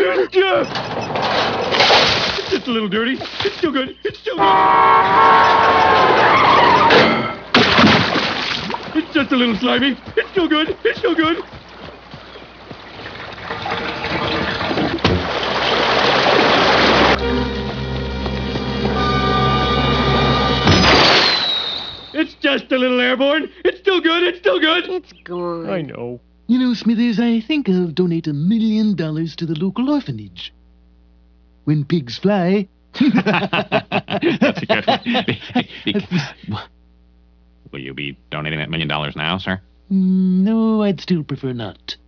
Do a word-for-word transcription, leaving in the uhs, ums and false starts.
It's just a little dirty. It's still good. It's still good. It's just a little slimy. It's still good. It's still good. It's just a little airborne. It's still good. It's still good. It's gone. I know. You know, Smithers, I think I'll donate a million dollars to the local orphanage. When pigs fly. That's a good one. Will you be donating that million dollars now, sir? No, I'd still prefer not.